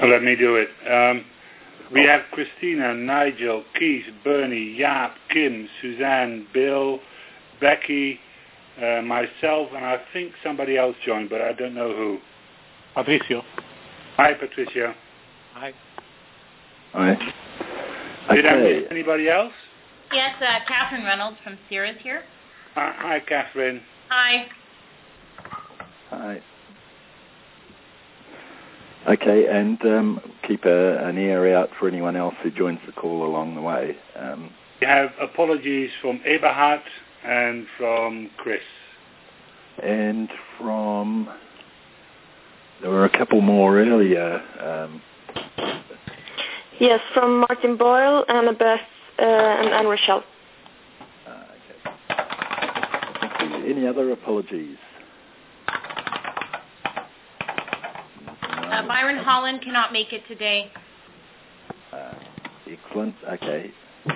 Let me do it. We have Christina, Nigel, Keith, Bernie, Jaap, Kim, Suzanne, Bill, Becky, myself, and I think somebody else joined, but I don't know who. Patricio. Hi, Patricia. Hi. Hi. Did I miss anybody else? Yes, Catherine Reynolds from Sierra's here. Hi, Catherine. Hi. Hi. Okay, and keep an ear out for anyone else who joins the call along the way. We have apologies from Eberhard and from Chris. And from... There were a couple more earlier. Yes, from Martin Boyle, Annabeth, and Anne Rochelle. Okay. Thank you. Any other apologies? Byron Holland cannot make it today. Excellent. Okay.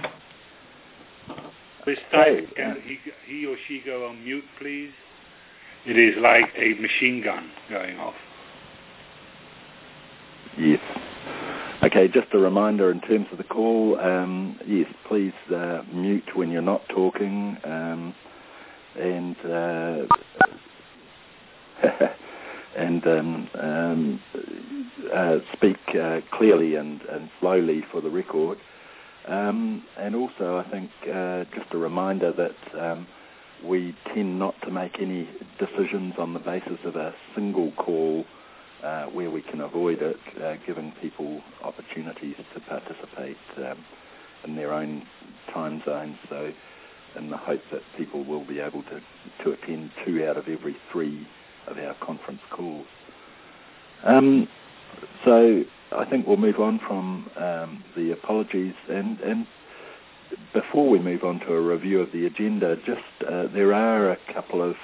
This time, can he or she go on mute, please? It is like a machine gun going off. Yes. Okay, just a reminder in terms of the call, yes, please mute when you're not talking, and speak clearly and slowly for the record. And also, I think, just a reminder that we tend not to make any decisions on the basis of a single call where we can avoid it, giving people opportunities to participate in their own time zones. So in the hope that people will be able to attend 2 out of every 3 of our conference calls. So I think we'll move on from the apologies. And before we move on to a review of the agenda, just there are a couple of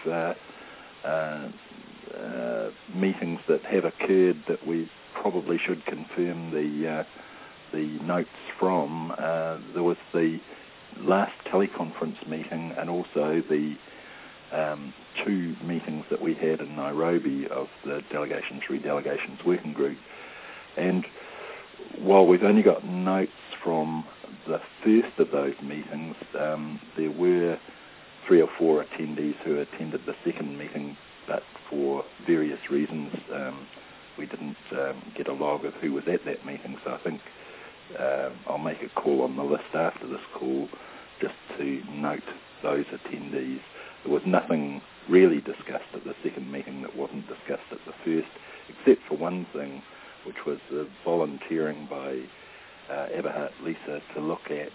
meetings that have occurred that we probably should confirm the notes from. There was the last teleconference meeting and also the 2 meetings that we had in Nairobi of the Three Delegations Working Group. And while we've only got notes from the first of those meetings, there were 3 or 4 attendees who attended the second meeting, but for various reasons we didn't get a log of who was at that meeting. So I think I'll make a call on the list after this call just to note those attendees. There was nothing really discussed at the second meeting that wasn't discussed at the first, except for one thing, which was the volunteering by Eberhard Lisa to look at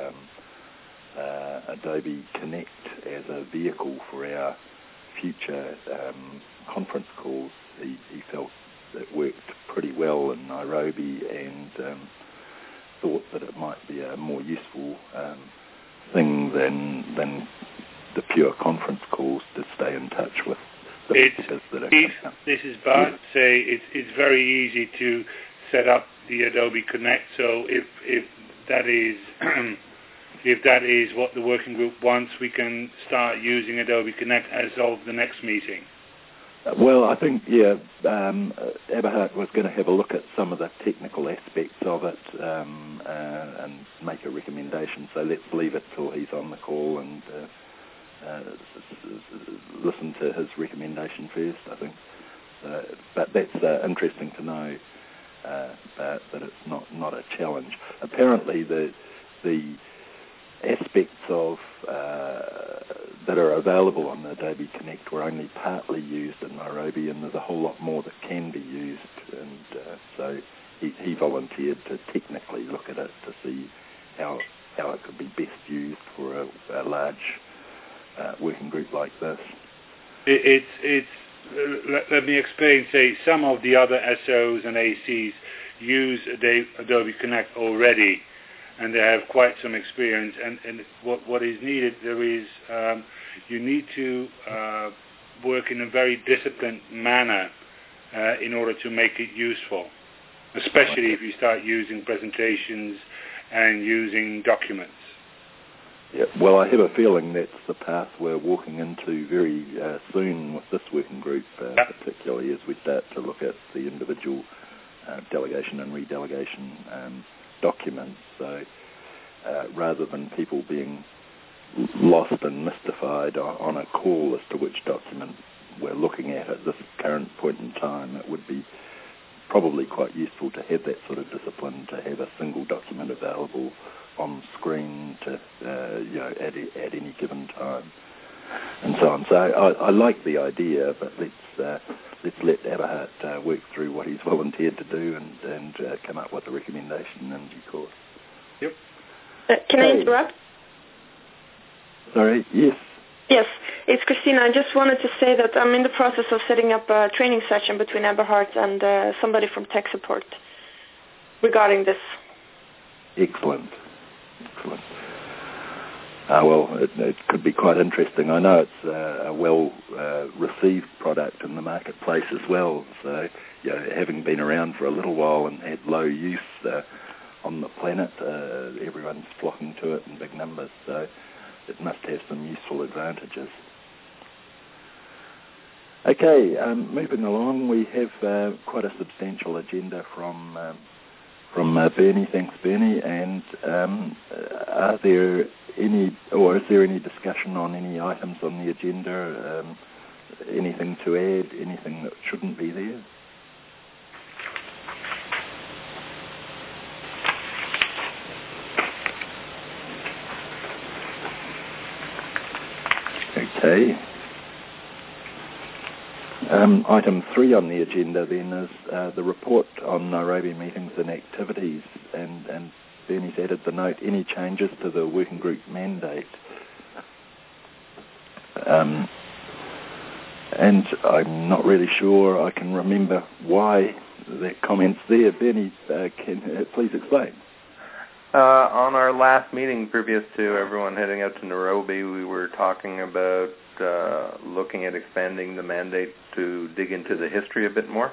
Adobe Connect as a vehicle for our future conference calls. He felt it worked pretty well in Nairobi and thought that it might be a more useful thing than the pure conference calls to stay in touch with the speakers that are coming up. This is Bart. It's very easy to set up the Adobe Connect. So if that is if that is what the working group wants, we can start using Adobe Connect as of the next meeting. Well, I think, Eberhard was going to have a look at some of the technical aspects of it and make a recommendation. So let's leave it till he's on the call and listen to his recommendation first, I think. But that's interesting to know that it's not a challenge. Apparently the aspects of that are available on the Adobe Connect were only partly used in Nairobi, and there's a whole lot more that can be used. And so he volunteered to technically look at it to see how it could be best used for a large working group like this. Let me explain. Say some of the other SOs and ACs use Adobe Connect already, and they have quite some experience. And what is needed, you need to work in a very disciplined manner in order to make it useful, especially if you start using presentations and using documents. Yeah, well, I have a feeling that's the path we're walking into very soon with this working group, particularly as we start to look at the individual delegation and redelegation documents. So rather than people being lost and mystified on a call as to which document we're looking at this current point in time, it would be probably quite useful to have that sort of discipline, to have a single document available on screen to at any given time, and so on. So I like the idea, but let's let Aberhart work through what he's volunteered to do and come up with a recommendation in due course. Yep. Can I interrupt? Sorry, yes. Yes, it's Christina. I just wanted to say that I'm in the process of setting up a training session between Aberhart and somebody from tech support regarding this. Excellent. Well, it could be quite interesting. I know it's a well-received product in the marketplace as well. So, having been around for a little while and had low use on the planet, everyone's flocking to it in big numbers. So it must have some useful advantages. Okay, moving along, we have quite a substantial agenda from Bernie. Thanks, Bernie. And is there any discussion on any items on the agenda? Anything to add? Anything that shouldn't be there? Okay. Item 3 on the agenda then is the report on Nairobi meetings and activities, and Bernie's added the note, any changes to the working group mandate. And I'm not really sure I can remember why that comment's there. Bernie, can please explain? On our last meeting previous to everyone heading out to Nairobi, we were talking about looking at expanding the mandate to dig into the history a bit more.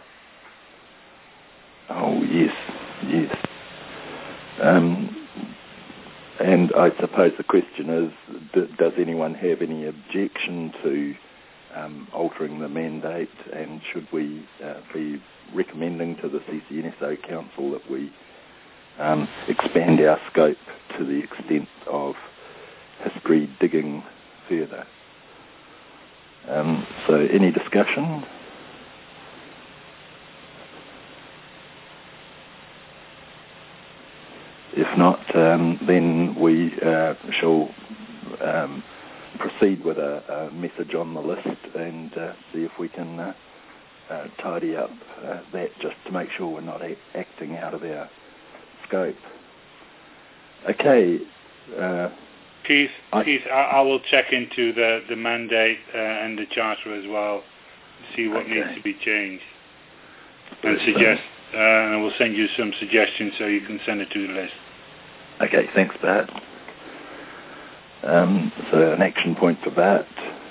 Oh, yes. And I suppose the question is, does anyone have any objection to altering the mandate, and should we be recommending to the CCNSO Council that we expand our scope to the extent of history digging further? So any discussion? If not, then we shall proceed with a message on the list and see if we can tidy up that, just to make sure we're not acting out of our scope. Okay. Keith, I will check into the mandate and the charter as well, see what needs to be changed, and suggest. And I will send you some suggestions so you can send it to the list. Okay, thanks, Bart. So an action point for Bart.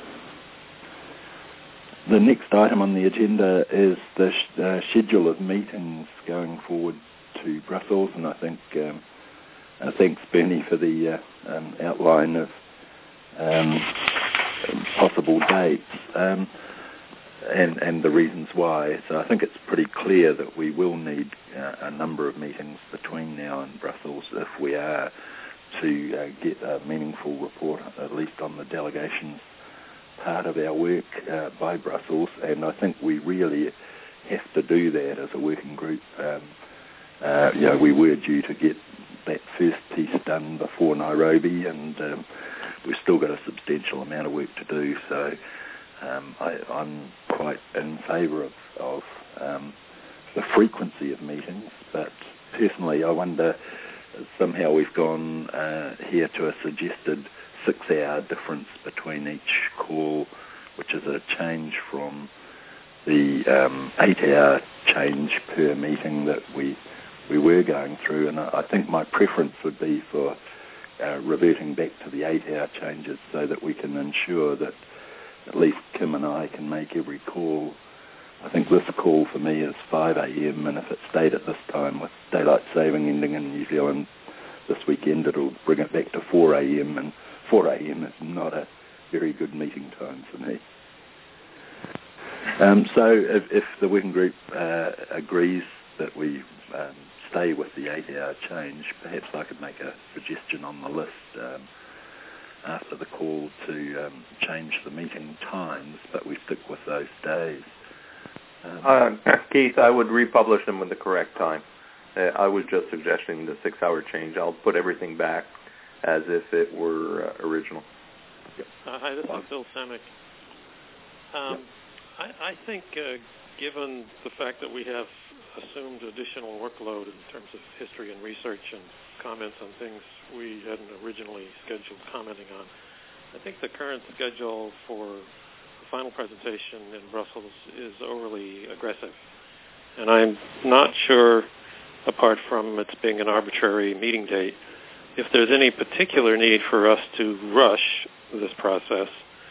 The next item on the agenda is the schedule of meetings going forward to Brussels, and I think thanks, Bernie, for the outline of possible dates and the reasons why. So I think it's pretty clear that we will need a number of meetings between now and Brussels if we are to get a meaningful report, at least on the delegation's part of our work by Brussels. And I think we really have to do that as a working group. We were due to get that first piece done before Nairobi, and we've still got a substantial amount of work to do. So I'm quite in favour of the frequency of meetings, but personally I wonder, somehow we've gone here to a suggested 6-hour difference between each call, which is a change from the 8-hour change per meeting that we were going through, and I think my preference would be for reverting back to the 8-hour changes so that we can ensure that at least Kim and I can make every call. I think this call for me is 5 a.m, and if it stayed at this time with daylight saving ending in New Zealand this weekend, it'll bring it back to 4 a.m, and 4 a.m is not a very good meeting time for me. So if the working group agrees that we stay with the 8-hour change. Perhaps I could make a suggestion on the list after the call to change the meeting times, but we stick with those days. Keith, I would republish them with the correct time. I was just suggesting the 6-hour change. I'll put everything back as if it were original. Yep. Hi, this is Bill Semick. Yep. I think given the fact that we have assumed additional workload in terms of history and research and comments on things we hadn't originally scheduled commenting on, I think the current schedule for the final presentation in Brussels is overly aggressive. And I'm not sure, apart from its being an arbitrary meeting date, if there's any particular need for us to rush this process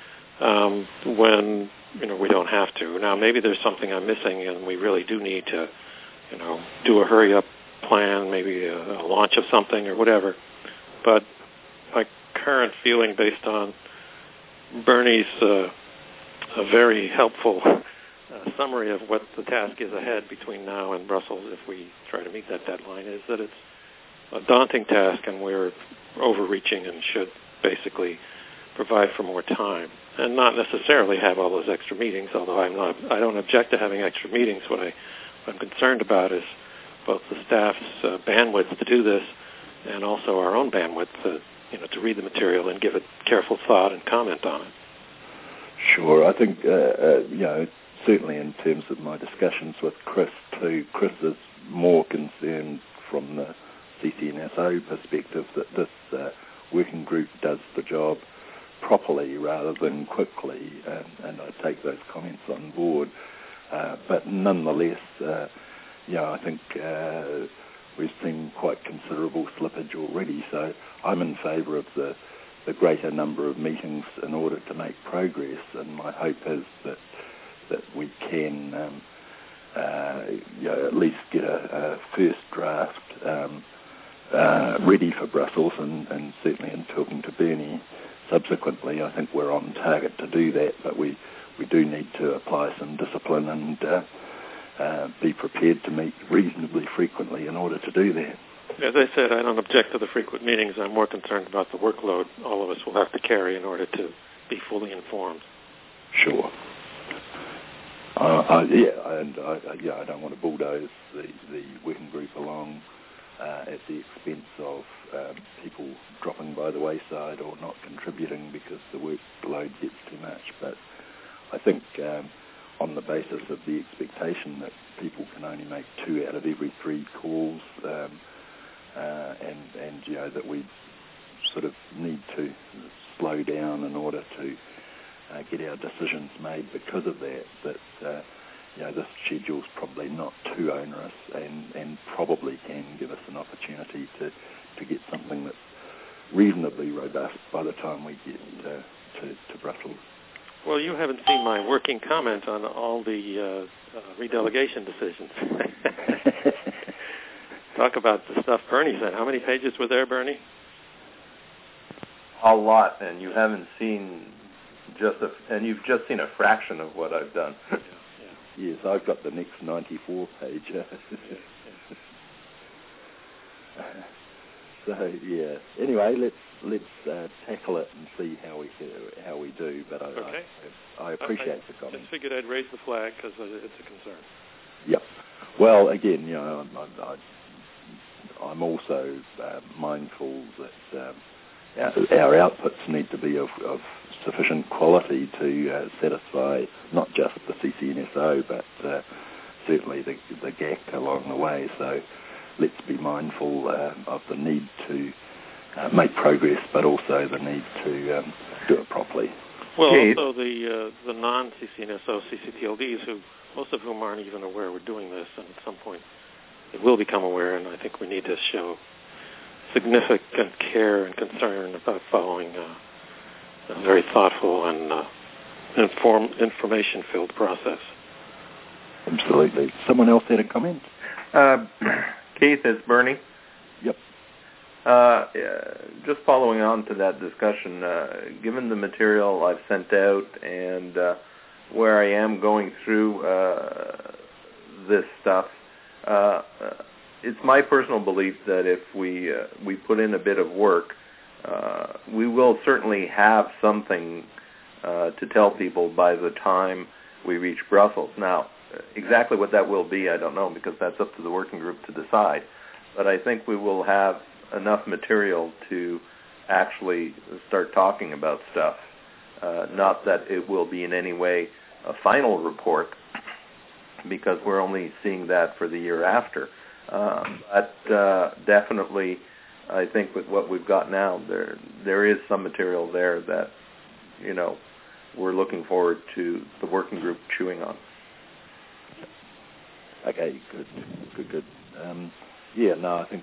when we don't have to. Now, maybe there's something I'm missing and we really do need to do a hurry-up plan, maybe a launch of something or whatever. But my current feeling, based on Bernie's a very helpful summary of what the task is ahead between now and Brussels, if we try to meet that deadline, is that it's a daunting task and we're overreaching and should basically provide for more time and not necessarily have all those extra meetings, although I don't object to having extra meetings. What I'm concerned about is both the staff's bandwidth to do this and also our own bandwidth to read the material and give it careful thought and comment on it. Sure. I think, certainly in terms of my discussions with Chris too, Chris is more concerned from the CCNSO perspective that this working group does the job properly rather than quickly, and I take those comments on board. But nonetheless, I think we've seen quite considerable slippage already, so I'm in favour of the greater number of meetings in order to make progress, and my hope is that we can at least get a first draft ready for Brussels, and certainly in talking to Bernie subsequently, I think we're on target to do that, but we do need to apply some discipline and be prepared to meet reasonably frequently in order to do that. As I said, I don't object to the frequent meetings. I'm more concerned about the workload all of us will have to carry in order to be fully informed. Sure. I don't want to bulldoze the working group along at the expense of people dropping by the wayside or not contributing because the workload gets too much. But I think on the basis of the expectation that people can only make 2 out of every 3 calls, and that we sort of need to slow down in order to get our decisions made because of that, this schedule's probably not too onerous and probably can give us an opportunity to get something that's reasonably robust by the time we get to Brussels. Well, you haven't seen my working comment on all the redelegation decisions. Talk about the stuff Bernie said. How many pages were there, Bernie? A lot, and you haven't seen and you've just seen a fraction of what I've done. Yeah. Yes, I've got the next 94 page. So yeah. Anyway, let's tackle it and see how we do. But I appreciate the comment. I just figured I'd raise the flag because it's a concern. Yep. Well, again, I'm also mindful that our outputs need to be of sufficient quality to satisfy not just the CCNSO, but certainly the GAC along the way. So let's be mindful of the need to make progress, but also the need to do it properly. Well, also the non-CCNSO CCTLDs, most of whom aren't even aware we're doing this, and at some point they will become aware, and I think we need to show significant care and concern about following a very thoughtful and information-filled process. Absolutely. Someone else had a comment? Keith, it's Bernie. Yep. Just following on to that discussion, given the material I've sent out and where I am going through this stuff, it's my personal belief that if we put in a bit of work, we will certainly have something to tell people by the time we reach Brussels. Now, exactly what that will be, I don't know, because that's up to the working group to decide. But I think we will have enough material to actually start talking about stuff. Not that it will be in any way a final report, because we're only seeing that for the year after. But definitely, I think with what we've got now, there is some material there that, we're looking forward to the working group chewing on. Okay, good. I think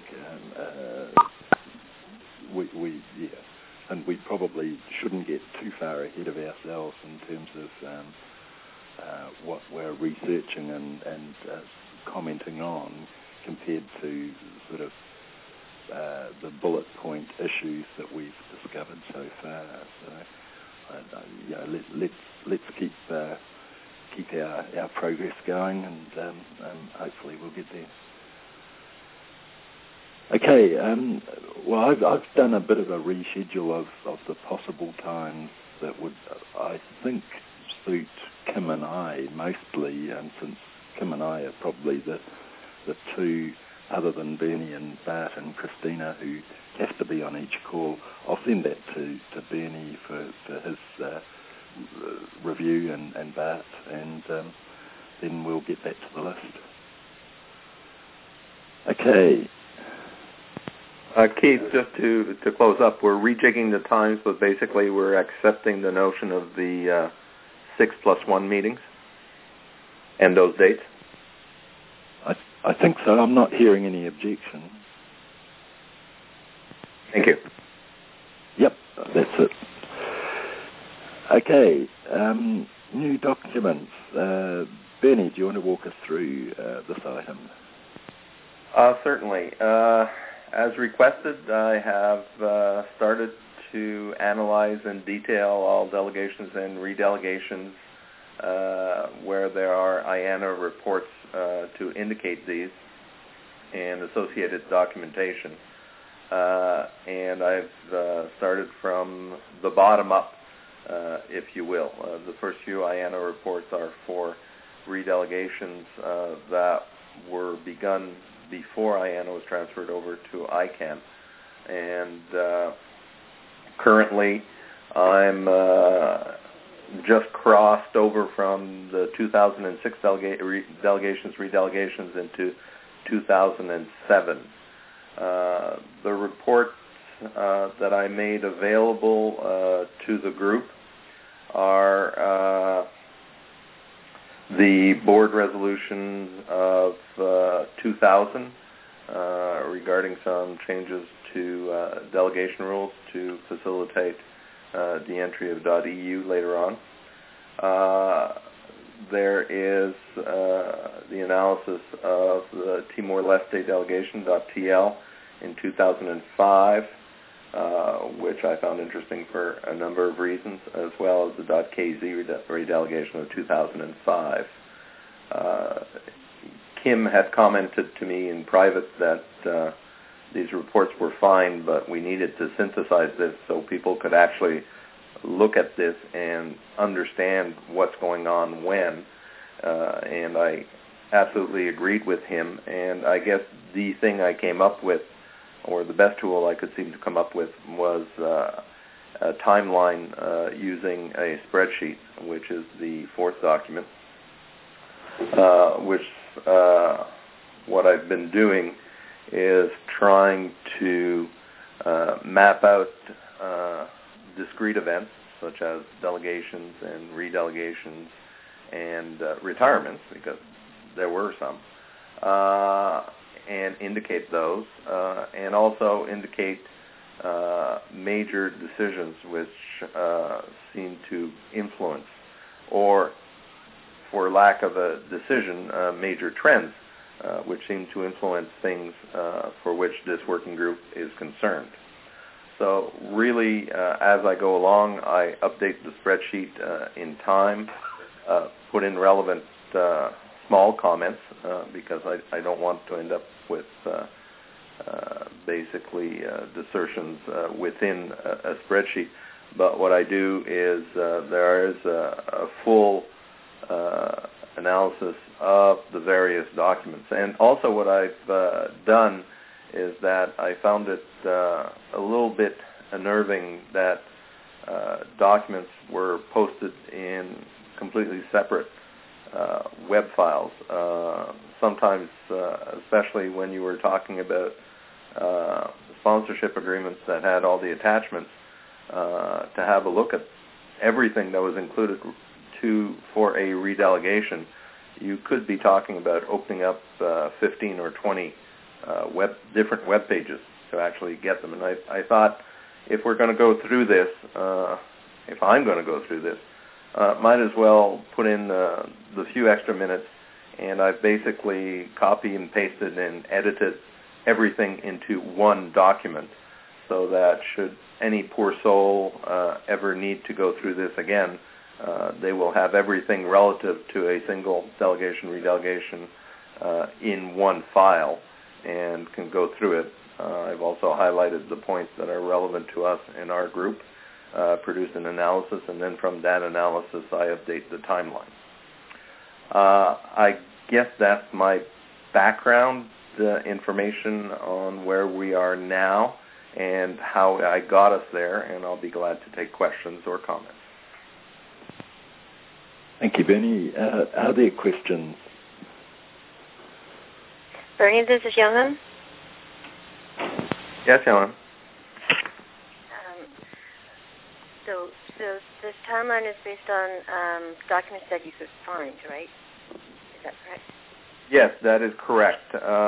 and we probably shouldn't get too far ahead of ourselves in terms of what we're researching and commenting on compared to sort of the bullet point issues that we've discovered so far. So, let's keep our progress going, and hopefully we'll get there. Okay. I've done a bit of a reschedule of the possible times that would, I think, suit Kim and I mostly, and since Kim and I are probably the two, other than Bernie and Bart and Christina, who have to be on each call, I'll send that to Bernie for his review and Bart, and then we'll get that to the list. Okay. Keith, just to close up, we're rejigging the times, but basically we're accepting the notion of the 6+1 meetings and those dates. I think so. I'm not hearing any objection. Thank you. Yep, that's it. Okay, new documents. Bernie, do you want to walk us through this item? Certainly. As requested, I have started to analyze in detail all delegations and redelegations where there are IANA reports to indicate these and associated documentation. And I've started from the bottom up, if you will. The first few IANA reports are for redelegations that were begun before IANA was transferred over to ICANN. And currently I'm just crossed over from the 2006 redelegations into 2007. The reports that I made available to the group are the board resolution of 2000 regarding some changes to delegation rules to facilitate the entry of .eu later on. There is the analysis of the Timor-Leste delegation, .tl, in 2005, which I found interesting for a number of reasons, as well as the .kz redelegation of 2005. Kim had commented to me in private that these reports were fine, but we needed to synthesize this so people could actually look at this and understand what's going on when. And I absolutely agreed with him. And I guess the thing I came up with, or the best tool I could seem to come up with, was a timeline using a spreadsheet, which is the fourth document, which what I've been doing is trying to map out discrete events such as delegations and redelegations and retirements, because there were some, and indicate those, and also indicate major decisions which seem to influence, or for lack of a decision, major trends which seem to influence things for which this working group is concerned. So really, as I go along, I update the spreadsheet in time, put in relevant small comments because I don't want to end up with basically desertions within a spreadsheet. But what I do is there is a full analysis of the various documents. And also what I've done is that I found it a little bit unnerving that documents were posted in completely separate web files. Sometimes, especially when you were talking about sponsorship agreements that had all the attachments, to have a look at everything that was included for a redelegation, you could be talking about opening up 15 or 20 different web pages to actually get them. And I thought, if we're going to go through this, if I'm going to go through this, might as well put in the few extra minutes, and I've basically copied and pasted and edited everything into one document, so that should any poor soul ever need to go through this again, they will have everything relative to a single delegation, redelegation in one file and can go through it. I've also highlighted the points that are relevant to us in our group, produced an analysis, and then from that analysis I update the timeline. I guess that's my background information on where we are now and how I got us there, and I'll be glad to take questions or comments. Thank you, Bernie. Are there questions? Bernie, this is Youngam. Yes, Youngam. So this timeline is based on documents that you could find, right? Is that correct? Yes, that is correct.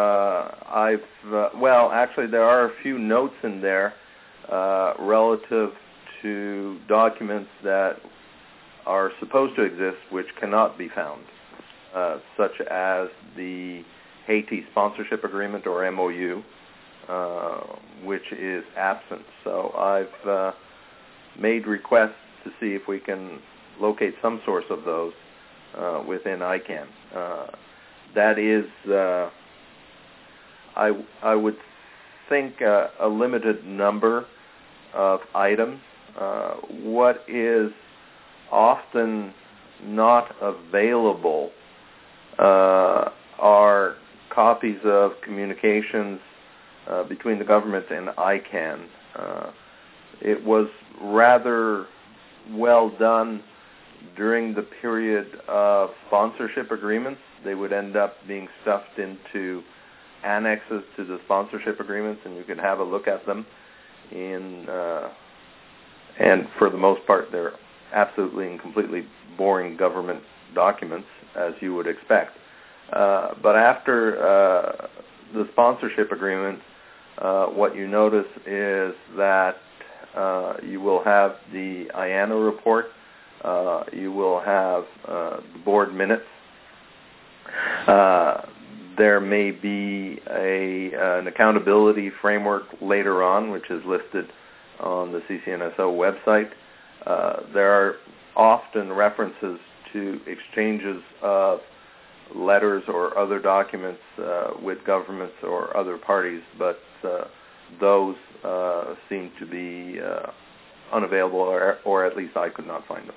Actually, there are a few notes in there relative to documents that are supposed to exist which cannot be found, such as the Haiti Sponsorship Agreement, or MOU, which is absent. So I've made requests to see if we can locate some source of those within ICANN. That is, I would think, a limited number of items. What is often not available are copies of communications between the government and ICANN. It was rather well done during the period of sponsorship agreements. They would end up being stuffed into annexes to the sponsorship agreements, and you could have a look at them. And for the most part, they're absolutely and completely boring government documents, as you would expect. But after the sponsorship agreement, what you notice is that you will have the IANA report, you will have the board minutes. There may be an accountability framework later on, which is listed on the CCNSO website. There are often references to exchanges of letters or other documents with governments or other parties, but those seem to be unavailable, or at least I could not find them.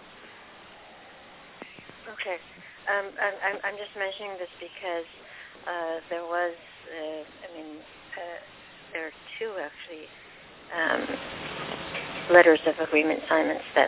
Okay. I'm just mentioning this because there was, there are two actually letters of agreement signing that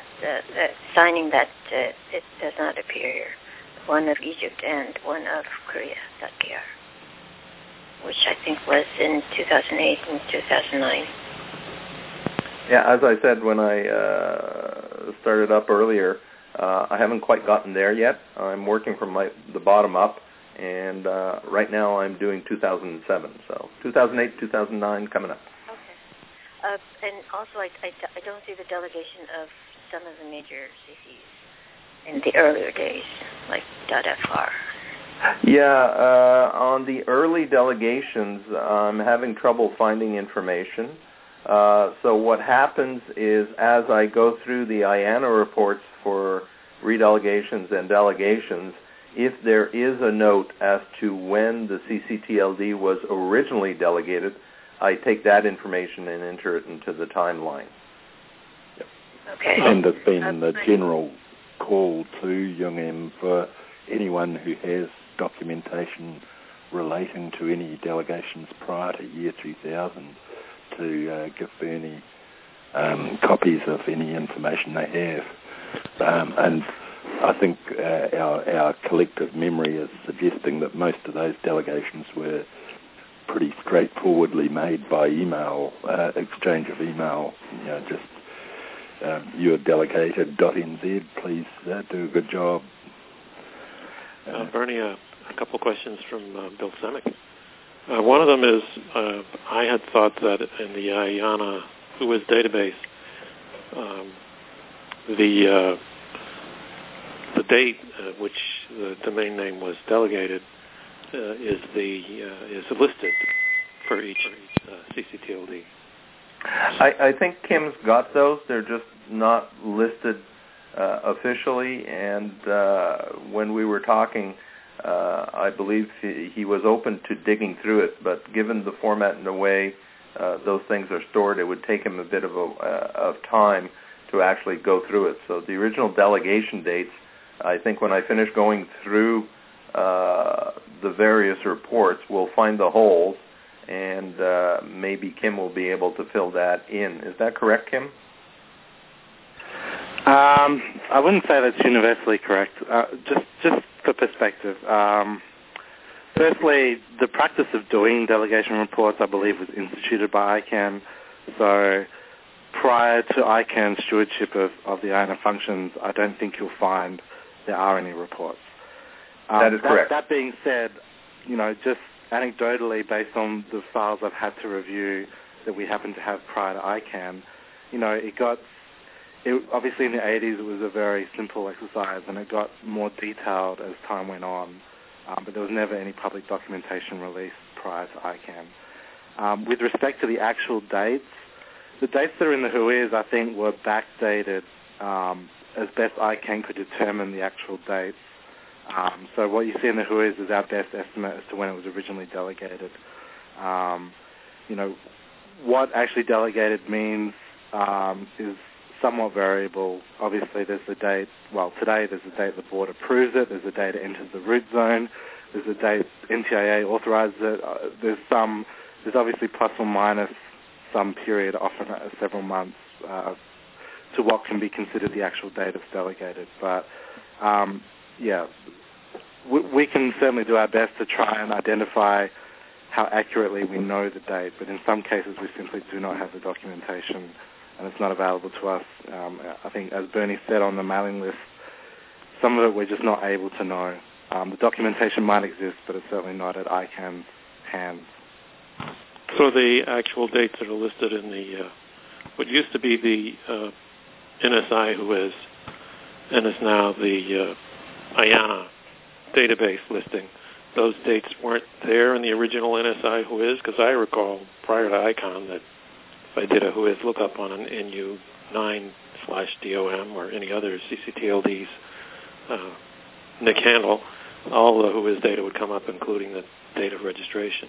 it does not appear here. One of Egypt and one of Korea.kr, which I think was in 2008 and 2009. Yeah, as I said when I started up earlier, I haven't quite gotten there yet. I'm working from the bottom up, and right now I'm doing 2007. So 2008, 2009 coming up. Okay. And also, I don't see the delegation of some of the major CCs in the earlier days, like .fr. Yeah, on the early delegations, I'm having trouble finding information. So what happens is, as I go through the IANA reports for redelegations and delegations, if there is a note as to when the CCTLD was originally delegated, I take that information and enter it into the timeline. Yep. Okay. And there's been the general call to UNGM for anyone who has documentation relating to any delegations prior to year 2000 to give Bernie copies of any information they have. And I think our collective memory is suggesting that most of those delegations were pretty straightforwardly made by email, exchange of email, just you're delegated.nz, please do a good job. Bernie, a couple questions from Bill Semick. One of them is, I had thought that in the IANA WHOIS database, the date at which the domain name was delegated is listed for each CCTLD. I think Kim's got those. They're just not listed officially. And when we were talking, I believe he was open to digging through it. But given the format and the way those things are stored, it would take him a bit of time to actually go through it. So the original delegation dates, I think when I finish going through the various reports, we'll find the holes, and maybe Kim will be able to fill that in. Is that correct, Kim? I wouldn't say that's universally correct. Just for perspective. Firstly, the practice of doing delegation reports, I believe, was instituted by ICANN. So prior to ICANN's stewardship of the IANA functions, I don't think you'll find there are any reports. That is correct. That being said, just anecdotally, based on the files I've had to review that we happen to have prior to ICANN, obviously in the 80s it was a very simple exercise, and it got more detailed as time went on, but there was never any public documentation released prior to ICANN. With respect to the actual dates, the dates that are in the WHOIS, I think, were backdated as best ICANN could determine the actual dates. So what you see in the WHOIS is our best estimate as to when it was originally delegated. What actually delegated means is somewhat variable. Obviously, there's the date, today there's the date the board approves it, there's the date it enters the root zone, there's the date NTIA authorizes it. There's obviously plus or minus some period, often several months, to what can be considered the actual date it's delegated. But, we can certainly do our best to try and identify how accurately we know the date, but in some cases we simply do not have the documentation and it's not available to us. I think, as Bernie said on the mailing list, some of it we're just not able to know. The documentation might exist, but it's certainly not at ICANN's hands. So the actual dates that are listed in the what used to be the NSI WHOIS, and is now the IANA database listing, those dates weren't there in the original NSI WHOIS? Because I recall prior to ICANN that if I did a WHOIS lookup on an NU9/DOM or any other CCTLD's NIC handle, all the WHOIS data would come up, including the date of registration.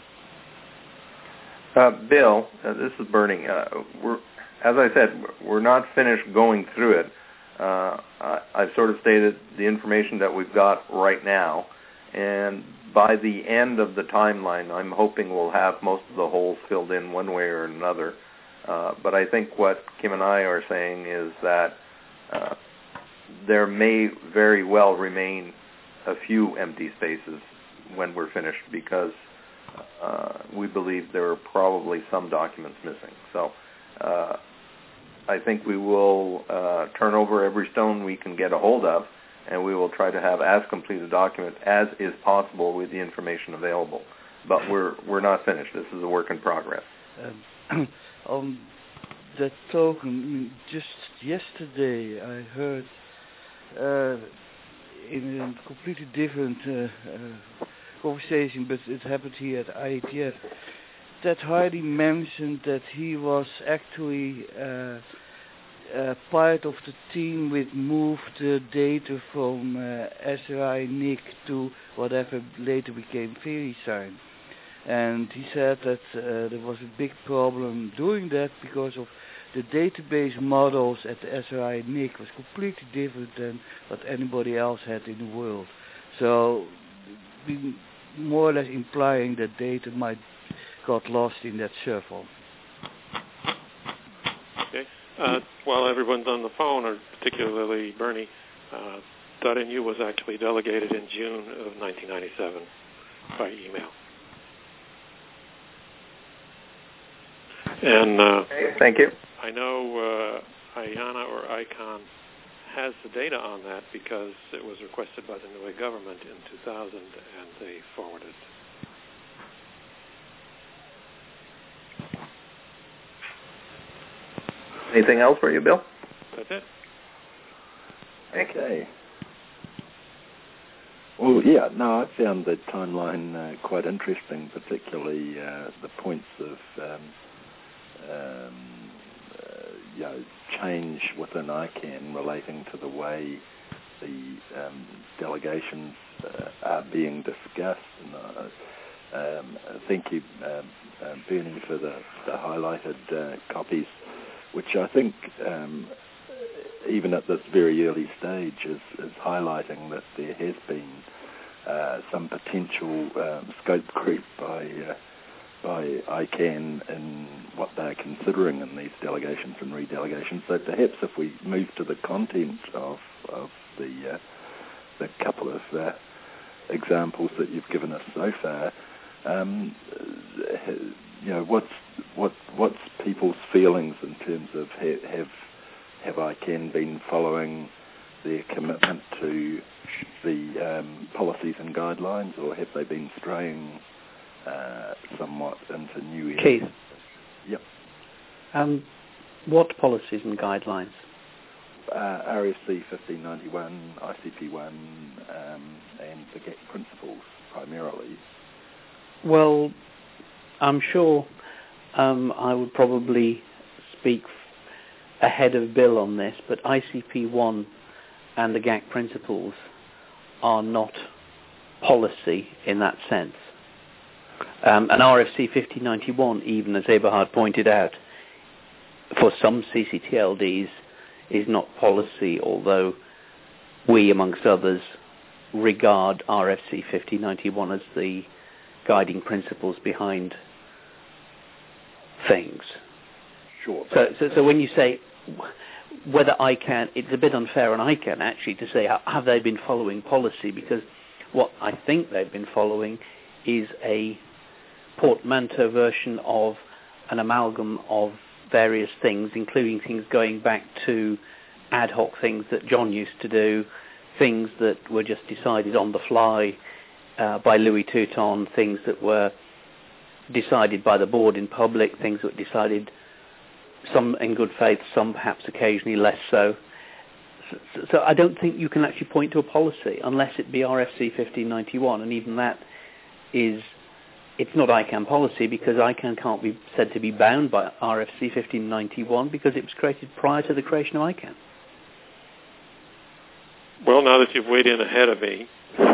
Bill, this is Bernie. As I said, we're not finished going through it. I've sort of stated the information that we've got right now, and by the end of the timeline, I'm hoping we'll have most of the holes filled in one way or another. But I think what Kim and I are saying is that there may very well remain a few empty spaces when we're finished, because we believe there are probably some documents missing. So I think we will turn over every stone we can get a hold of, and we will try to have as complete a document as is possible with the information available. But we're not finished. This is a work in progress. On that token, just yesterday I heard in a completely different conversation, but it happened here at IETF, that Hardy mentioned that he was actually part of the team which moved the data from SRI NIC to whatever later became VeriSign. And he said that there was a big problem doing that because of the database models at the SRI NIC was completely different than what anybody else had in the world. So we more or less implying that data might got lost in that shuffle. Okay. While everyone's on the phone, or particularly Bernie, .NU was actually delegated in June of 1997 by email. And thank you. I know IANA or ICON has the data on that because it was requested by the Niue government in 2000, and they forwarded it. Anything else for you, Bill? That's it. Okay. Well, yeah, no, I found the timeline quite interesting, particularly the points of change within ICANN relating to the way the delegations are being discussed. And thank you, Bernie, for the highlighted copies, which I think, even at this very early stage, is highlighting that there has been some potential scope creep by ICANN in what they're considering in these delegations and redelegations. So perhaps if we move to the content of the couple of examples that you've given us so far, what's people's feelings in terms of have ICANN been following their commitment to the policies and guidelines, or have they been straying somewhat into new areas? Keith? Yep. What policies and guidelines? RFC 1591, ICP1, and the GAC principles primarily. Well, I'm sure I would probably speak ahead of Bill on this, but ICP1 and the GAC principles are not policy in that sense. And RFC 5091, even as Eberhard pointed out, for some CCTLDs is not policy, although we, amongst others, regard RFC 5091 as the guiding principles behind things. Sure. So when you say whether ICANN, it's a bit unfair on ICANN actually to say have they been following policy, because what I think they've been following is a portmanteau version of an amalgam of various things, including things going back to ad hoc things that John used to do, things that were just decided on the fly by Louis Touton, things that were decided by the board in public, things that were decided some in good faith, some perhaps occasionally less so. So I don't think you can actually point to a policy unless it be RFC 1591, and even that it's not ICANN policy, because ICANN can't be said to be bound by RFC 1591 because it was created prior to the creation of ICANN. Well, now that you've weighed in ahead of me,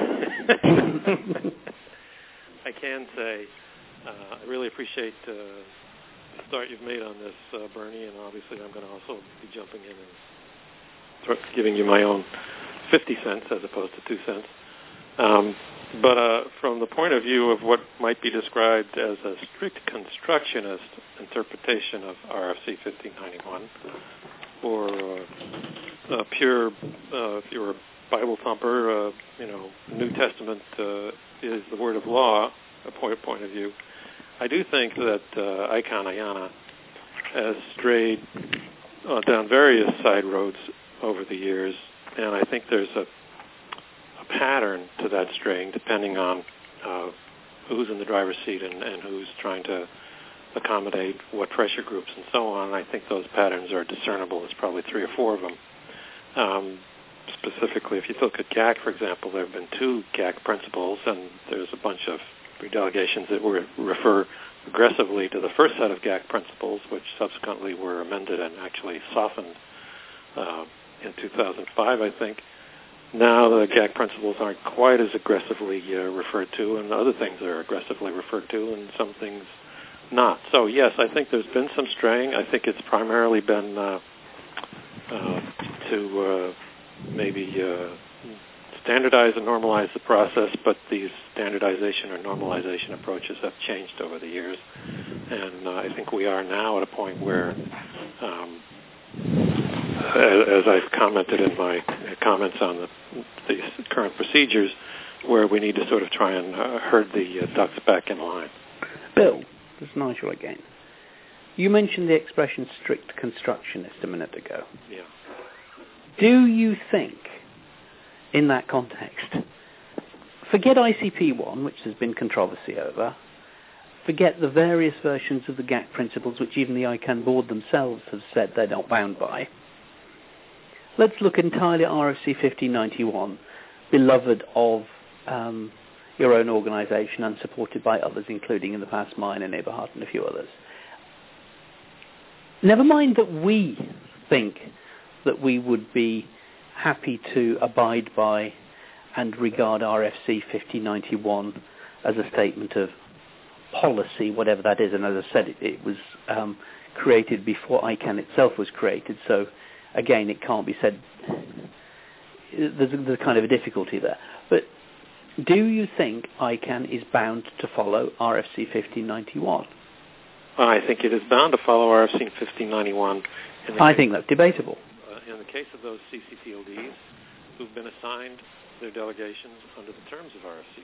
I can say I really appreciate the start you've made on this, Bernie, and obviously I'm going to also be jumping in and giving you my own 50 cents as opposed to 2 cents. But from the point of view of what might be described as a strict constructionist interpretation of RFC 1591, or pure, if you're a Bible thumper, New Testament is the word of law, a point of view, I do think that ICON IANA has strayed down various side roads over the years, and I think there's a pattern to that straying depending on who's in the driver's seat and who's trying to accommodate what pressure groups and so on. I think those patterns are discernible. There's probably 3 or 4 of them. Specifically, if you look at GAC, for example, there have been 2 GAC principles, and there's a bunch of redelegations that refer aggressively to the first set of GAC principles, which subsequently were amended and actually softened in 2005, I think. Now the GAC principles aren't quite as aggressively referred to, and other things are aggressively referred to, and some things not. So yes, I think there's been some straying. I think it's primarily been to maybe standardize and normalize the process, but these standardization or normalization approaches have changed over the years, and I think we are now at a point where, as I've commented in my comments on the current procedures, where we need to sort of try and herd the ducks back in line. Bill, this is Nigel again. You mentioned the expression strict constructionist a minute ago. Yeah. Do you think, in that context, forget ICP-1, which there's been controversy over, forget the various versions of the GAC principles, which even the ICANN board themselves have said they're not bound by. Let's look entirely at RFC 1591, beloved of your own organisation and supported by others, including in the past mine and Eberhard and a few others. Never mind that we think that we would be happy to abide by and regard RFC 1591 as a statement of policy, whatever that is. And as I said, it was created before ICANN itself was created. So, again, it can't be said. There's kind of a difficulty there. But do you think ICANN is bound to follow RFC 1591? I think it is bound to follow RFC 1591. I think that's debatable. In the case of those CCTLDs who've been assigned their delegations under the terms of RFC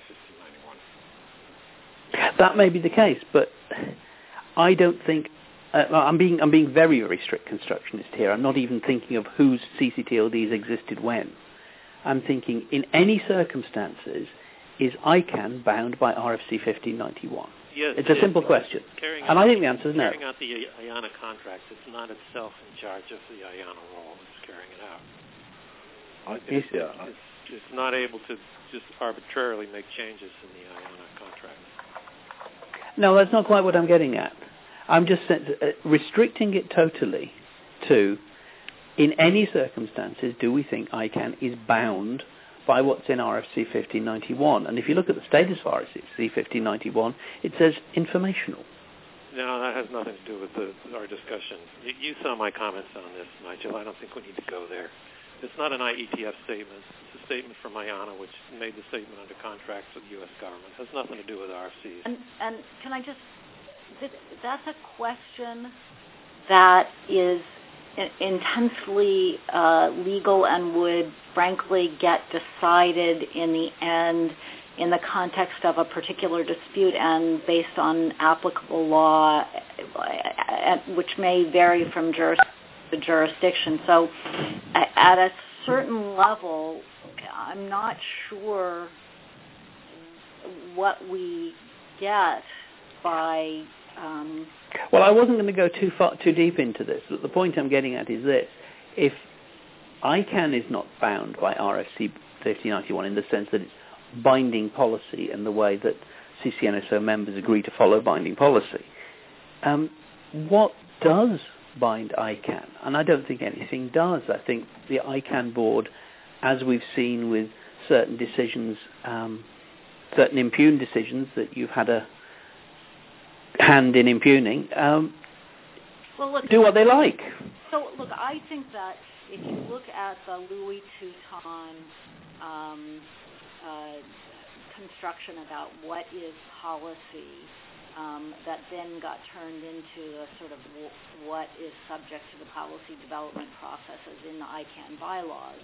1591. That may be the case, but I don't think... I'm being very, very strict constructionist here. I'm not even thinking of whose CCTLDs existed when. I'm thinking, in any circumstances, is ICANN bound by RFC 1591? Yes, it's a simple question. And I think the answer is no. Carrying out the IANA contract, it's not itself in charge of the IANA role. It's carrying it out. It's not able to just arbitrarily make changes in the IANA contract. No, that's not quite what I'm getting at. I'm just restricting it totally to, in any circumstances, do we think ICANN is bound by what's in RFC 1591? And if you look at the status of RFC 1591, it says informational. No, that has nothing to do with our discussion. You saw my comments on this, Nigel. I don't think we need to go there. It's not an IETF statement. It's a statement from IANA, which made the statement under contracts with the U.S. government. It has nothing to do with RFCs. And can I just... That's a question that is intensely legal and would frankly get decided in the end in the context of a particular dispute and based on applicable law, which may vary from the jurisdiction. So at a certain level, I'm not sure what we get by... Well, I wasn't going to go too deep into this. The point I'm getting at is this. If ICANN is not bound by RFC 1591 in the sense that it's binding policy in the way that CCNSO members agree to follow binding policy, what does bind ICANN? And I don't think anything does. I think the ICANN board, as we've seen with certain decisions, certain impugned decisions that you've had a hand in impugning, do what they like. So, look, I think that if you look at the Louis Touton construction about what is policy, that then got turned into a sort of what is subject to the policy development processes in the ICANN bylaws,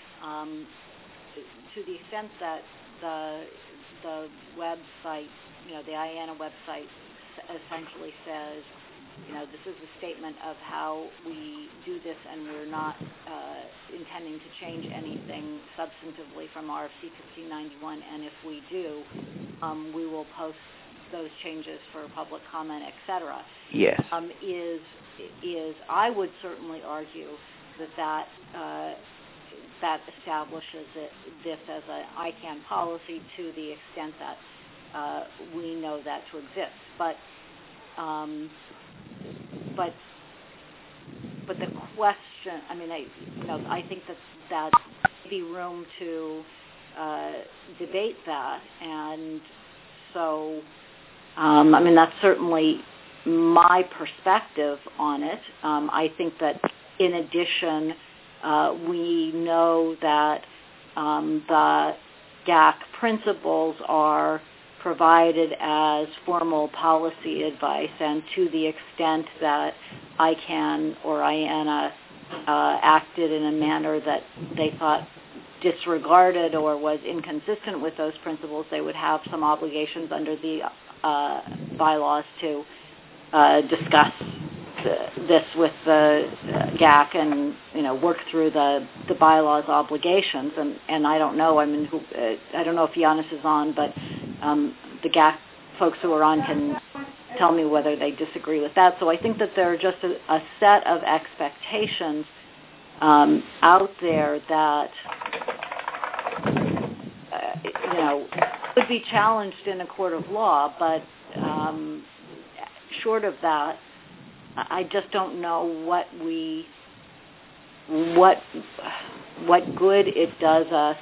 to the extent that the website, the IANA website essentially says, this is a statement of how we do this and we're not intending to change anything substantively from RFC 1591, and if we do, we will post those changes for public comment, etc. Yes. Is I would certainly argue that establishes this as an ICANN policy to the extent that we know that to exist. But but the question, I mean, I think that be room to debate that, and so I mean, that's certainly my perspective on it. I think that in addition, we know that the GAC principles are provided as formal policy advice, and to the extent that ICANN or IANA acted in a manner that they thought disregarded or was inconsistent with those principles, they would have some obligations under the bylaws to discuss this with the GAC and work through the bylaws obligations. And I don't know. I mean, I don't know if Yanis is on, but the GAC folks who are on can tell me whether they disagree with that. So I think that there are just a set of expectations out there that could be challenged in a court of law, but short of that, I just don't know what good it does us,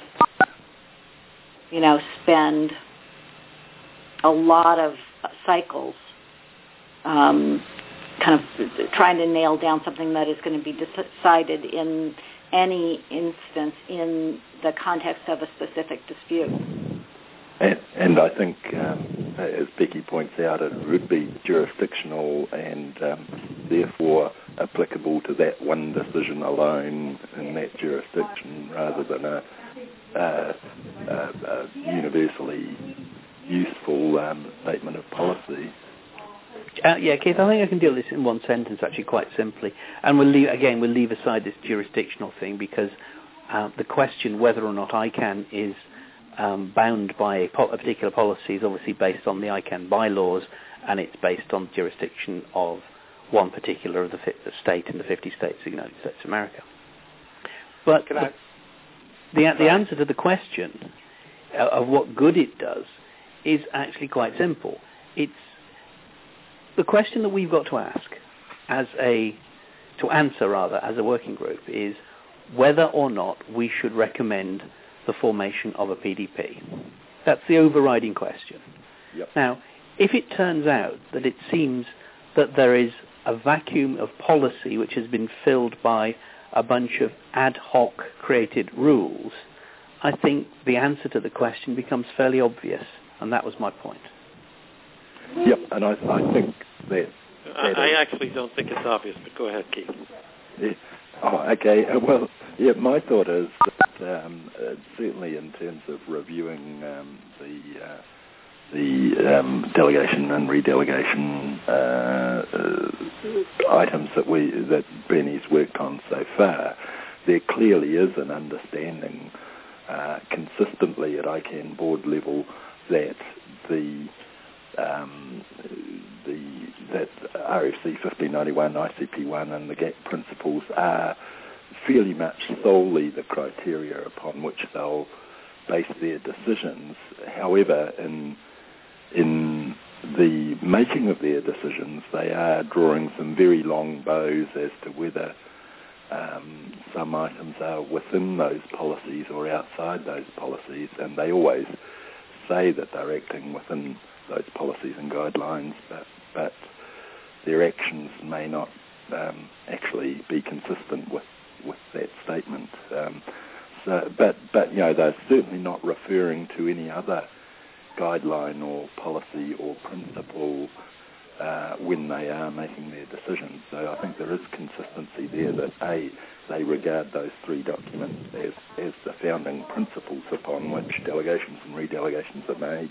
spend a lot of cycles kind of trying to nail down something that is going to be decided in any instance in the context of a specific dispute. And I think, as Becky points out, it would be jurisdictional and therefore applicable to that one decision alone in that jurisdiction, rather than a universally useful statement of policy. Keith, I think I can deal with this in one sentence, actually, quite simply. And we'll leave aside this jurisdictional thing, because the question whether or not ICANN is bound by a particular policy is obviously based on the ICANN bylaws, and it's based on the jurisdiction of one particular of the state in the 50 states of the United States of America. But the answer to the question of what good it does is actually quite simple. It's the question that we've got to answer as a working group is whether or not we should recommend the formation of a PDP. That's the overriding question. Yep. Now, if it turns out that it seems that there is a vacuum of policy which has been filled by a bunch of ad hoc created rules, I think the answer to the question becomes fairly obvious, and that was my point. Yep, and I think that... I actually don't think it's obvious, but go ahead, Keith. Yeah. Oh, okay. Well, yeah, my thought is that certainly in terms of reviewing the delegation and redelegation items that Bernie's worked on so far, there clearly is an understanding consistently at ICANN board level that that RFC 1591, ICP1 and the GAC principles are fairly much solely the criteria upon which they'll base their decisions. However, in the making of their decisions, they are drawing some very long bows as to whether some items are within those policies or outside those policies, and they always say that they're acting within those policies and guidelines, but their actions may not actually be consistent with that statement. But they're certainly not referring to any other guideline or policy or principle when they are making their decisions. So I think there is consistency there that they regard those three documents as the founding principles upon which delegations and redelegations are made.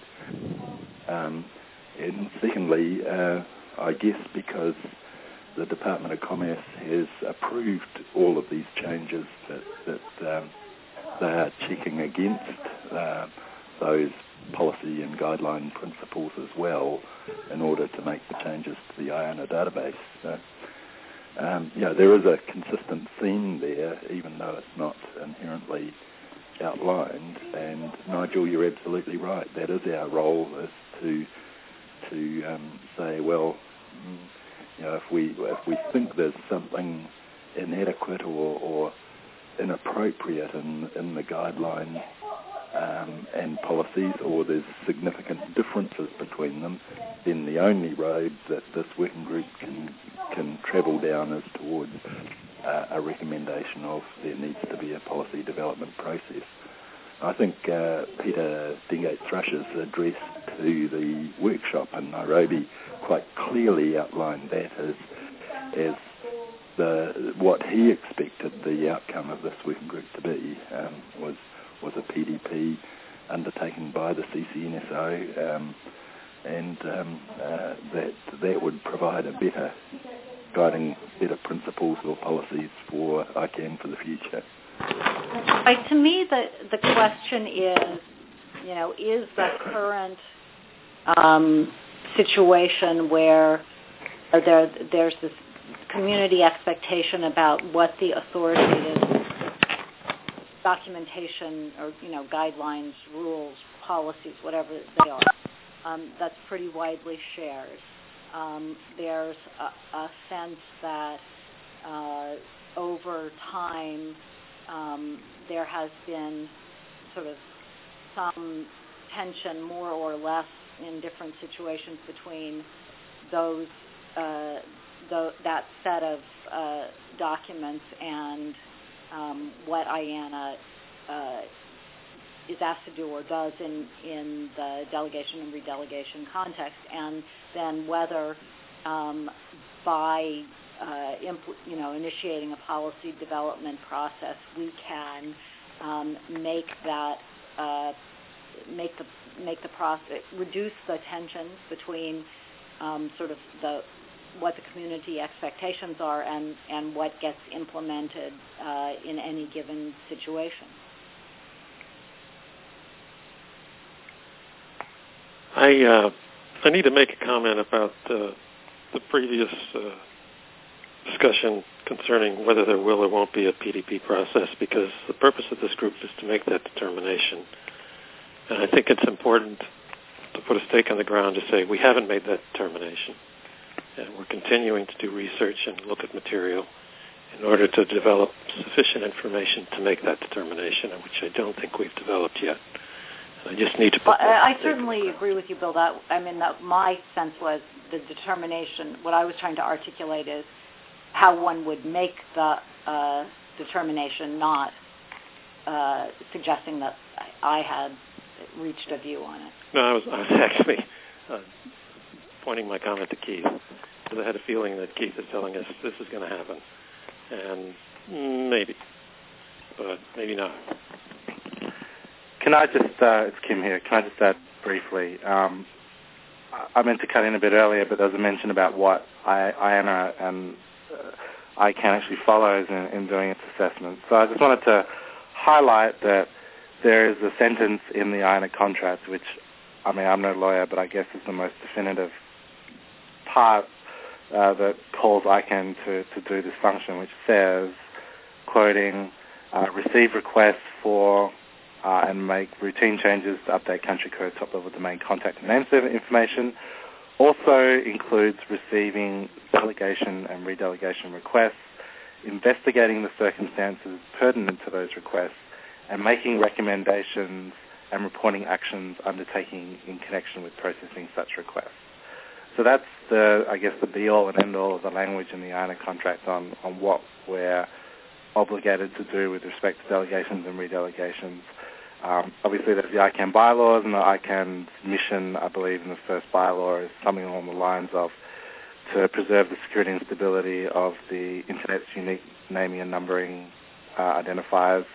And secondly, I guess because the Department of Commerce has approved all of these changes that they are checking against those policy and guideline principles as well in order to make the changes to the IANA database. So, there is a consistent theme there, even though it's not inherently outlined. And Nigel, you're absolutely right. That is our role, is to say, well, if we think there's something inadequate or inappropriate in the guidelines and policies, or there's significant differences between them, then the only road that this working group can travel down is towards a recommendation of there needs to be a policy development process. I think Peter Dengate-Thrush's address to the workshop in Nairobi quite clearly outlined that as what he expected the outcome of this working group to be was a PDP undertaken by the CCNSO, and that would provide a better principles or policies for ICANN for the future. To me, the question is, is the current situation where there's this community expectation about what the authoritative documentation or guidelines, rules, policies, whatever they are, that's pretty widely shared. There's a sense that over time there has been sort of some tension, more or less, in different situations between that set of documents and what IANA is asked to do or does in the delegation and redelegation context, and then whether by initiating a policy development process we can make the process, reduce the tensions between sort of what the community expectations are and what gets implemented in any given situation. I need to make a comment about the previous discussion concerning whether there will or won't be a PDP process, because the purpose of this group is to make that determination. And I think it's important to put a stake in the ground to say we haven't made that determination. And we're continuing to do research and look at material in order to develop sufficient information to make that determination, which I don't think we've developed yet. And I just need to put I certainly agree with you, Bill. That my sense was the determination, what I was trying to articulate is how one would make the determination, not suggesting that I had reached a view on it. No, I was actually pointing my comment to Keith, because I had a feeling that Keith is telling us this is going to happen. And maybe, but maybe not. Can I just, it's Kim here, can I just add briefly, I meant to cut in a bit earlier, but there was a mention about what IANA and ICANN actually follows in doing its assessment. So I just wanted to highlight that there is a sentence in the IANA contract, which, I'm no lawyer, but I guess is the most definitive part that calls ICANN to do this function, which says, quoting, receive requests for and make routine changes to update country code top-level domain contact and name server information. Also includes receiving delegation and redelegation requests, investigating the circumstances pertinent to those requests, and making recommendations and reporting actions undertaking in connection with processing such requests. So that's the be-all and end-all of the language in the IANA contract on what we're obligated to do with respect to delegations and redelegations. Obviously, there's the ICANN bylaws, and the ICANN's mission, I believe, in the first bylaw is something along the lines of to preserve the security and stability of the Internet's unique naming and numbering identifiers.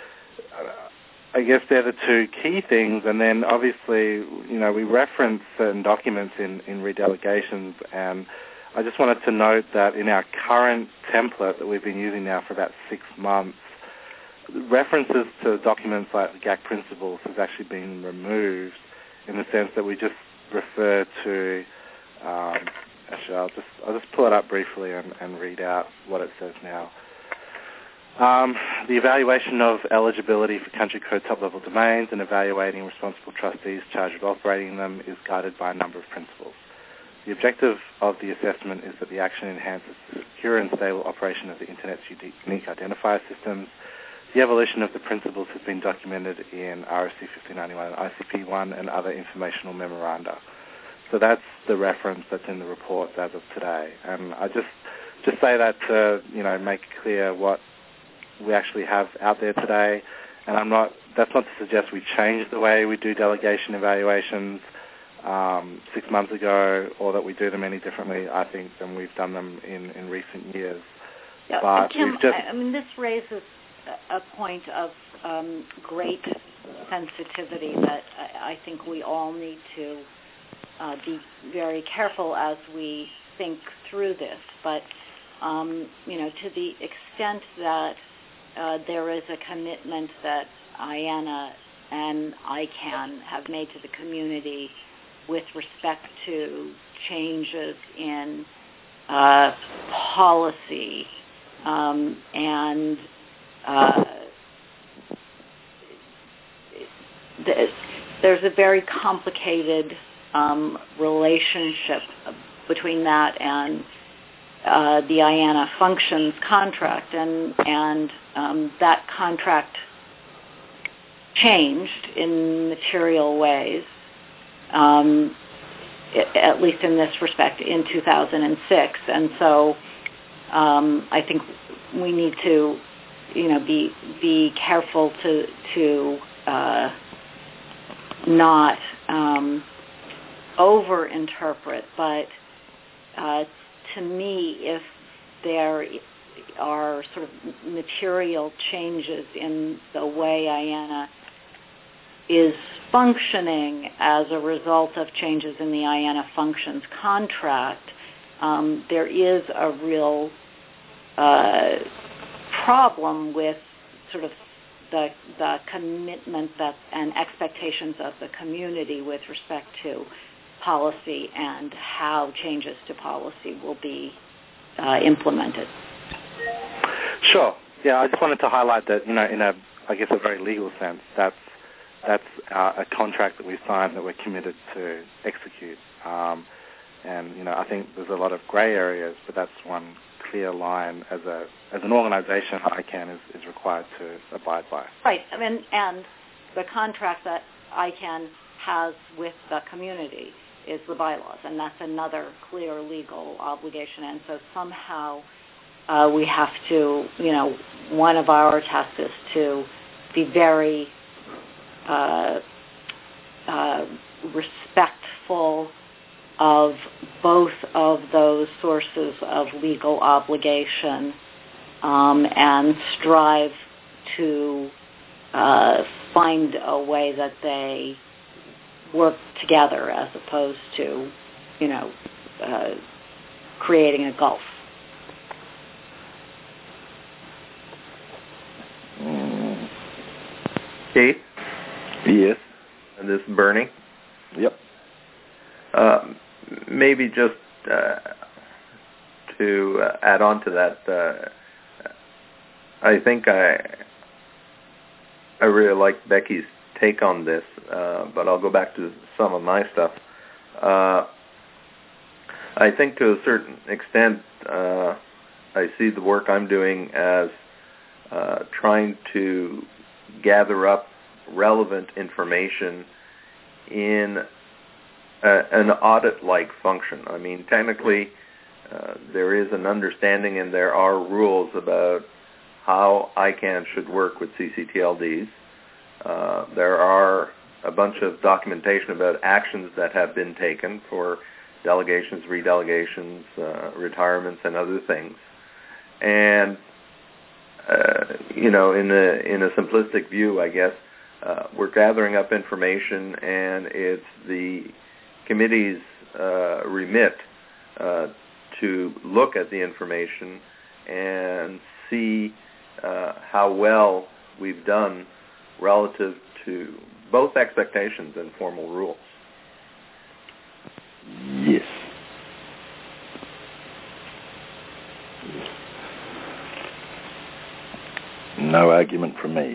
I guess they're the two key things, and then obviously, we reference certain documents in redelegations, and I just wanted to note that in our current template that we've been using now for about 6 months, references to documents like the GAC principles has actually been removed, in the sense that we just refer to, actually I'll just pull it up briefly and read out what it says now. The evaluation of eligibility for country code top-level domains and evaluating responsible trustees charged with operating them is guided by a number of principles. The objective of the assessment is that the action enhances the secure and stable operation of the Internet's unique identifier systems. The evolution of the principles has been documented in RFC 1591 and ICP 1 and other informational memoranda. So that's the reference that's in the report as of today. And I just say that to make clear what we actually have out there today. And that's not to suggest we change the way we do delegation evaluations 6 months ago, or that we do them any differently, I think, than we've done them in recent years. Yeah, but Kim, this raises a point of great sensitivity that I think we all need to be very careful as we think through this. But to the extent that there is a commitment that IANA and ICANN have made to the community with respect to changes in policy and there's a very complicated relationship between that and the IANA functions contract, and that contract changed in material ways, at least in this respect, in 2006. And so I think we need to, be careful to not overinterpret. But to me, if there are sort of material changes in the way IANA is functioning as a result of changes in the IANA functions contract, there is a real problem with sort of the commitment and expectations of the community with respect to policy and how changes to policy will be implemented. Sure. Yeah, I just wanted to highlight that, in a very legal sense, that's a contract that we signed that we're committed to execute. And I think there's a lot of grey areas, but that's one clear line as an organization ICANN is required to abide by. Right. And the contract that ICANN has with the community is the bylaws, and that's another clear legal obligation. And so somehow we have to, one of our tasks is to be very respectful of both of those sources of legal obligation and strive to find a way that they work together as opposed to, creating a gulf. Keith? Yes. And this is Bernie? Yep. Maybe just to add on to that, I think I really like Becky's take on this, but I'll go back to some of my stuff. I think to a certain extent, I see the work I'm doing as trying to gather up relevant information in an audit-like function. I mean, technically, there is an understanding and there are rules about how ICANN should work with CCTLDs. There are a bunch of documentation about actions that have been taken for delegations, redelegations, retirements, and other things. And, in a simplistic view, I guess, we're gathering up information, and it's the committee's remit to look at the information and see how well we've done relative to both expectations and formal rules. Yes. No argument from me.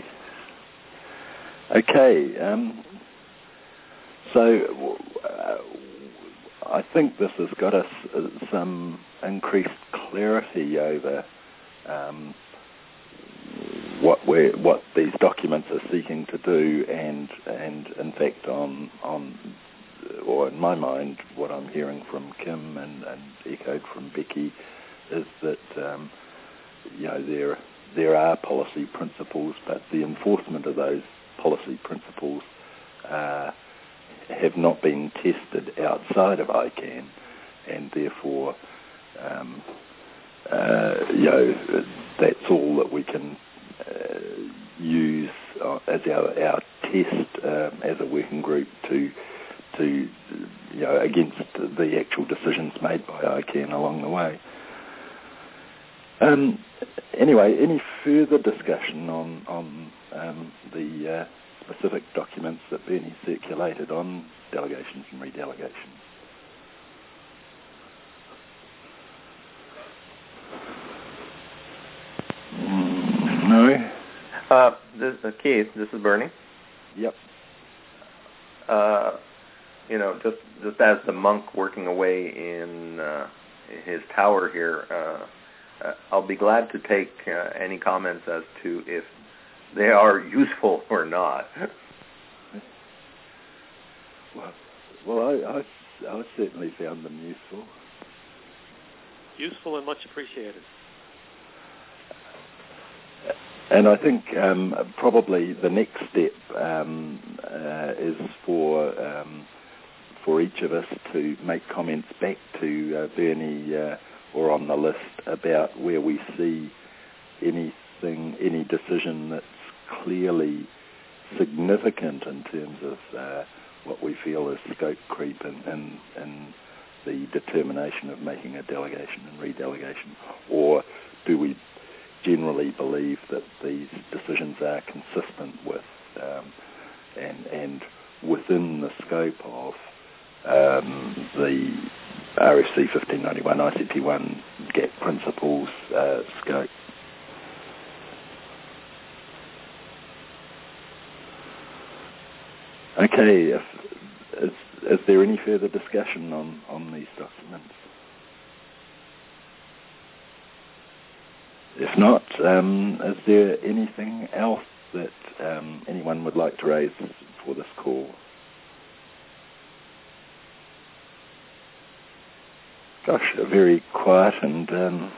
Okay. So I think this has got us some increased clarity over what these documents are seeking to do, and in fact or in my mind, what I'm hearing from Kim and echoed from Becky is that there are policy principles, but the enforcement of those policy principles have not been tested outside of ICANN, and therefore, that's all that we can use as our test as a working group to against the actual decisions made by ICANN along the way. Anyway, any further discussion on the specific documents that Bernie circulated on delegations and redelegations? No. Keith, this is Bernie. Yep. Just as the monk working away in his tower here, I'll be glad to take any comments as to if they are useful or not. Well, I certainly found them useful. Useful and much appreciated. And I think probably the next step is for each of us to make comments back to Bernie or on the list about where we see any decision that's clearly significant in terms of what we feel is scope creep and the determination of making a delegation and redelegation, or do we generally believe that these decisions are consistent with and within the scope of the RFC 1591, ICP1 GAC principles scope. Okay, is there any further discussion on these documents? If not, is there anything else that anyone would like to raise for this call? Gosh, a very quiet and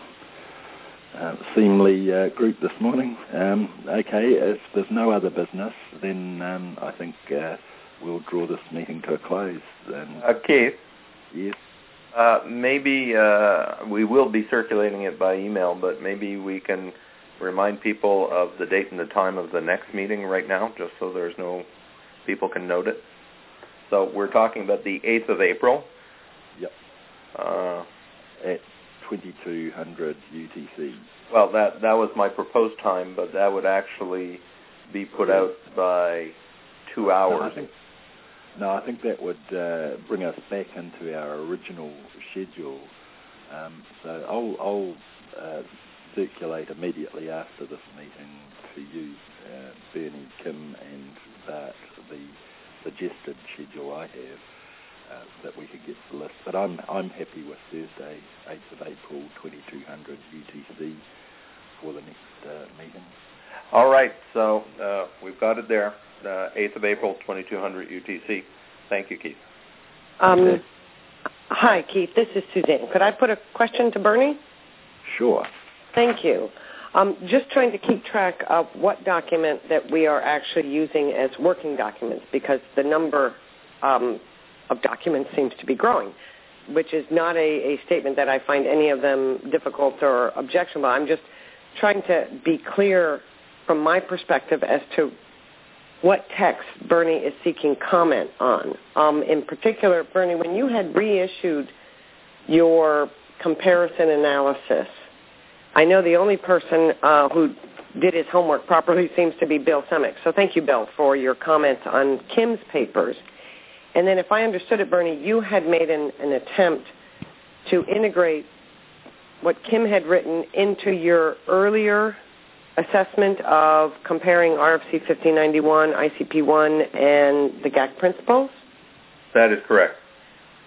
seemly group this morning. Okay, if there's no other business, then I think we'll draw this meeting to a close. Keith? Yes? Maybe we will be circulating it by email, but maybe we can remind people of the date and the time of the next meeting right now, just so people can note it. So we're talking about the 8th of April. Yep. At 2200 UTC. Well, that was my proposed time, but that would actually be put out by 2 hours. I think that would bring us back into our original schedule. So I'll circulate immediately after this meeting to you, Bernie, Kim, and Bart, the suggested schedule I have, that we could get to the list. But I'm happy with Thursday, 8th of April, 2200 UTC for the next meeting. All right, so we've got it there. 8th of April, 2200 UTC. Thank you, Keith. Hi, Keith. This is Suzanne. Could I put a question to Bernie? Sure. Thank you. Just trying to keep track of what document that we are actually using as working documents, because the number of documents seems to be growing, which is not a statement that I find any of them difficult or objectionable. I'm just trying to be clear from my perspective as to what text Bernie is seeking comment on. In particular, Bernie, when you had reissued your comparison analysis, I know the only person who did his homework properly seems to be Bill Semick. So thank you, Bill, for your comments on Kim's papers. And then if I understood it, Bernie, you had made an attempt to integrate what Kim had written into your earlier assessment of comparing RFC 1591, ICP1, and the GAC principles? That is correct.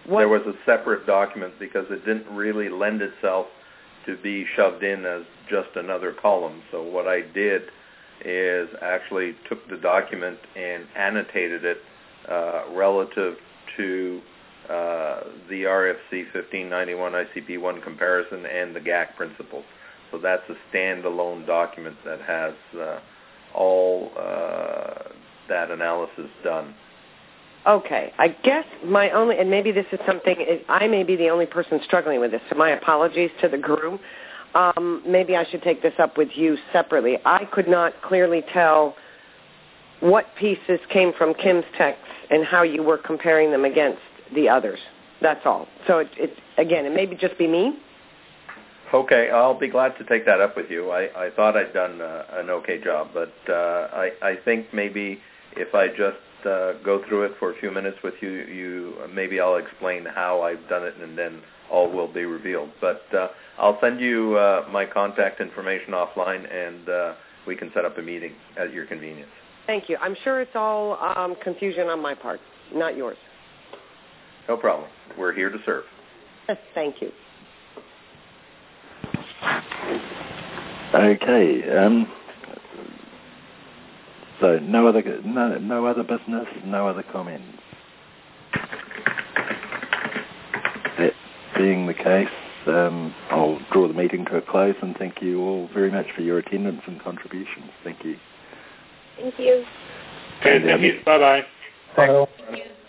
There was a separate document because it didn't really lend itself to be shoved in as just another column. So what I did is actually took the document and annotated it relative to the RFC 1591 ICP-1 comparison and the GAC principles. So that's a standalone document that has all that analysis done. Okay. I guess my only, and maybe this is something, I may be the only person struggling with this, so my apologies to the group. Maybe I should take this up with you separately. I could not clearly tell what pieces came from Kim's text and how you were comparing them against the others. That's all. So, again, it may just be me. Okay, I'll be glad to take that up with you. I thought I'd done an okay job, but I think maybe if I just go through it for a few minutes with you, maybe I'll explain how I've done it, and then all will be revealed. But I'll send you my contact information offline, and we can set up a meeting at your convenience. Thank you. I'm sure it's all confusion on my part, not yours. No problem. We're here to serve. Thank you. Okay. So no other business, no other comments. That being the case, I'll draw the meeting to a close and thank you all very much for your attendance and contributions. Thank you. Thank you. Okay, thank you. Bye-bye. Thank you.